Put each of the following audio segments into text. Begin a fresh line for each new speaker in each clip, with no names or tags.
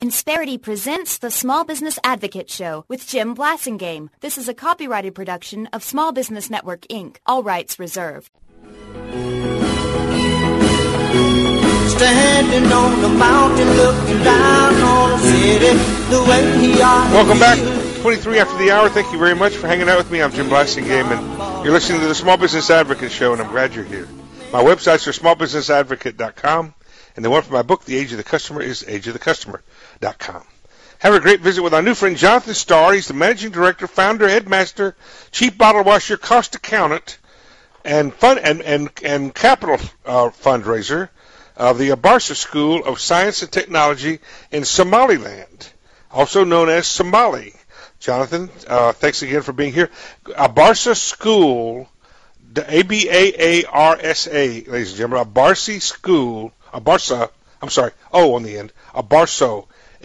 Insperity presents the Small Business Advocate Show with Jim Blasingame. This is a copyrighted production of Small Business Network, Inc. All rights reserved.
Standing on the mountain looking down on the city the way he ought.
Welcome back. 23 after the hour. Thank you very much for hanging out with me. I'm Jim Blasingame, and you're listening to the Small Business Advocate Show, and I'm glad you're here. My websites are smallbusinessadvocate.com, and the one for my book, The Age of the Customer, is ageofthecustomer.com. Have a great visit with our new friend, Jonathan Starr. He's the managing director, founder, headmaster, chief bottle washer, cost accountant, and capital fundraiser of the Abarsa School of Science and Technology in Somaliland, also known as Somali. Jonathan, thanks again for being here. Abarsa School, A-B-A-A-R-S-A, ladies and gentlemen, Abarsa, O on the end, Abarso,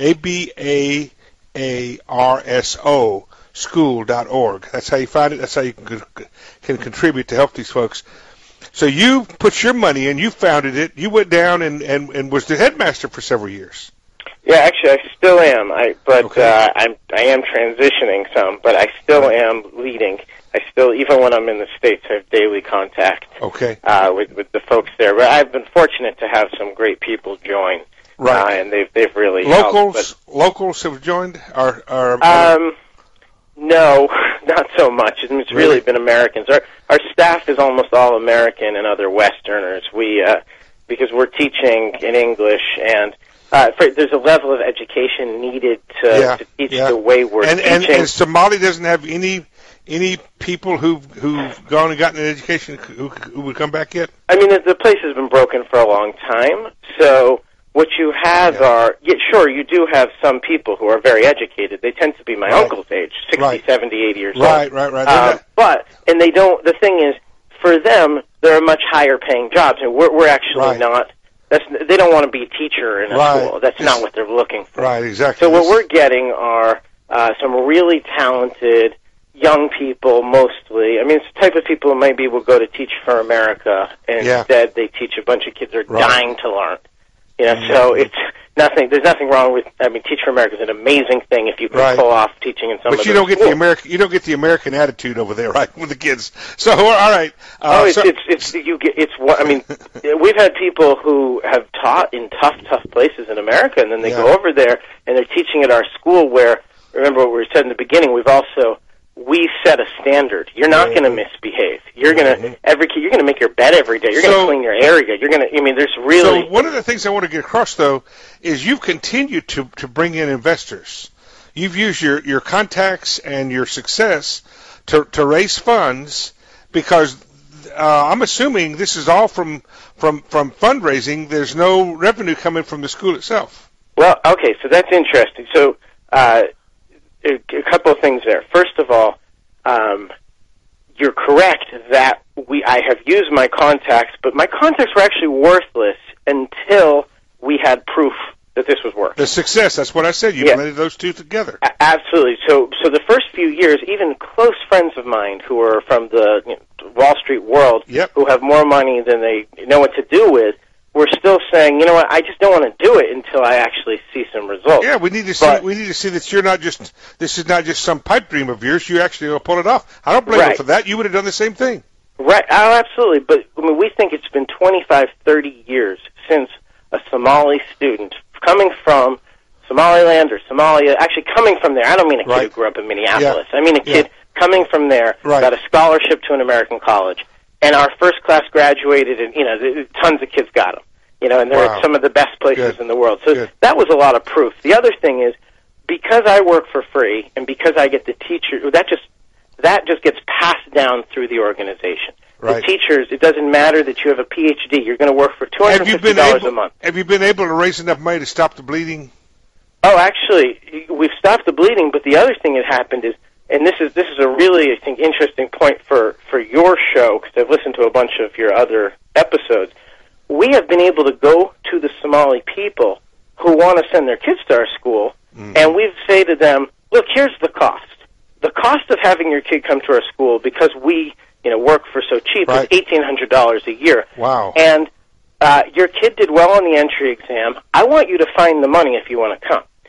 A-B-A-A-R-S-O, school.org. That's how you find it. That's how you can contribute to help these folks. So you put your money in, you founded it, you went down and was the headmaster for several years.
Yeah, actually, I still am. I am transitioning some, but I still am leading. I still, even when I'm in the States, I have daily contact with the folks there. But I've been fortunate to have some great people join, and they've really helped.
Locals have joined?
No, not so much. It's really been Americans. Our staff is almost all American and other Westerners. Because we're teaching in English, and there's a level of education needed to teach the way we're teaching.
And Somali doesn't have any people who've gone and gotten an education who would come back yet?
I mean, the place has been broken for a long time, so what you have are, you do have some people who are very educated. They tend to be my uncle's age, 60, 70, 80 years old.
Right.
And they don't, the thing is, for them, they're much higher paying jobs, and we're actually not. They don't want to be a teacher in a school. That's not what they're looking for.
Right, exactly.
So what we're getting are some really talented young people, mostly. I mean, it's the type of people who maybe will go to Teach for America, and instead they teach a bunch of kids who are dying to learn. So it's nothing. There's nothing wrong with. I mean, Teach for America is an amazing thing if you can pull off teaching in some.
But you don't get you don't get the American attitude over there, right, with the kids. So all right.
I mean, we've had people who have taught in tough places in America, and then they go over there and they're teaching at our school. Where, remember what we said in the beginning, we set a standard. You're not going to misbehave. You're going to you're going to make your bed every day. You're going to clean your area. You're going to. I mean, there's really.
So one of the things I want to get across though is you've continued to bring in investors. You've used your contacts and your success to raise funds because I'm assuming this is all from fundraising. There's no revenue coming from the school itself.
Well, okay, so that's interesting. So. A couple of things there. First of all, you're correct that I have used my contacts, but my contacts were actually worthless until we had proof that this was working.
The success, that's what I said. You blended those two together.
Absolutely. So the first few years, even close friends of mine who are from the Wall Street world, who have more money than they know what to do with, we're still saying, you know what, I just don't want to do it until I actually see some results.
Yeah, we need to see that you're not just, this is not just some pipe dream of yours, you actually will pull it off. I don't blame you for that. You would have done the same thing.
Right, absolutely. But I mean, we think it's been 25, 30 years since a Somali student coming from Somaliland or Somalia, actually coming from there. I don't mean a kid who grew up in Minneapolis. I mean a kid coming from there, got a scholarship to an American college. And our first class graduated, and tons of kids got them. And they're at some of the best places in the world. So that was a lot of proof. The other thing is, because I work for free, and because I get the teacher, that just gets passed down through the organization. Right. The teachers, it doesn't matter that you have a PhD. You're going to work for $250 a month.
Have you been able to raise enough money to stop the bleeding?
Oh, actually, we've stopped the bleeding. But the other thing that happened is. And this is a really, I think, interesting point for your show, because I've listened to a bunch of your other episodes. We have been able to go to the Somali people who want to send their kids to our school, and we say to them, look, here's the cost. The cost of having your kid come to our school, because we work for so cheap, is $1,800 a year.
Wow.
And your kid did well on the entry exam. I want you to find the money if you want to come.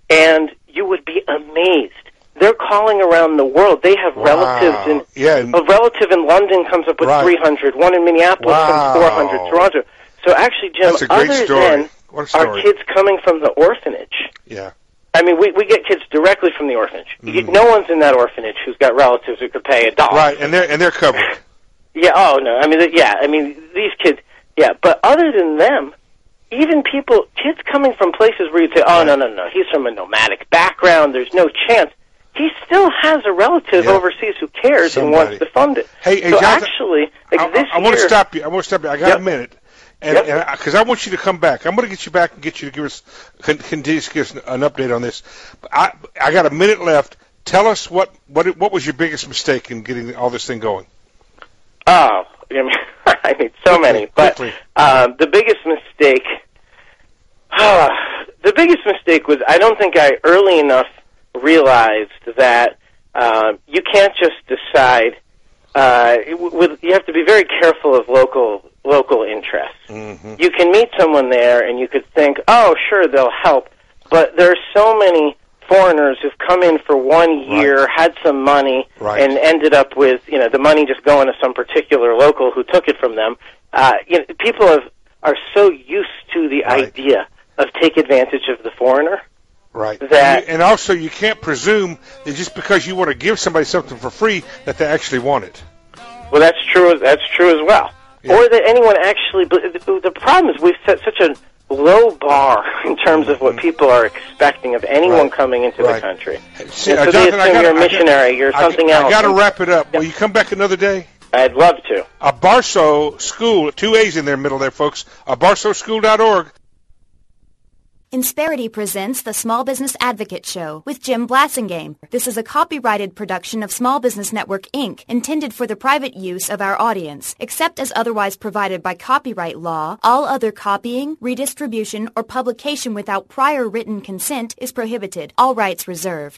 and you would be amazed. They're calling around the world. They have relatives in a relative in London comes up with 300. One in Minneapolis comes 400. Toronto. So actually, Jim, other than our kids coming from the orphanage, I mean, we get kids directly from the orphanage. No one's in that orphanage who's got relatives who could pay $1.
Right, and they're covered.
Yeah. Oh no. I mean, these kids. Yeah, but other than them, even kids coming from places where you'd say, oh no, he's from a nomadic background. There's no chance. He still has a relative overseas who cares and wants to fund it.
Hey,
so
Jonathan,
actually,
I want to stop you. I got a minute, and because I want you to come back. I'm going to get you back and get you to give us an update on this. I got a minute left. Tell us what was your biggest mistake in getting all this thing going?
Oh, I mean, so many. But the biggest mistake was I don't think I early enough realized that you can't just decide. You have to be very careful of local interests. Mm-hmm. You can meet someone there, and you could think, "Oh, sure, they'll help," but there are so many foreigners who've come in for 1 year, had some money, and ended up with the money just going to some particular local who took it from them. People are so used to the idea of take advantage of the foreigner.
Right. And also, you can't presume that just because you want to give somebody something for free that they actually want it.
Well, that's true. That's true as well. Yeah. Or that anyone actually. The problem is we've set such a low bar in terms of what people are expecting of anyone coming into the country.
See,
so
Jonathan,
they assume you're a missionary, you're something else.
I got to wrap it up. Will you come back another day?
I'd love to.
Abarso School, 2 A's in their middle there, folks. AbarsoSchool.org.
Insperity presents the Small Business Advocate Show with Jim Blasingame. This is a copyrighted production of Small Business Network, Inc., intended for the private use of our audience. Except as otherwise provided by copyright law, all other copying, redistribution, or publication without prior written consent is prohibited. All rights reserved.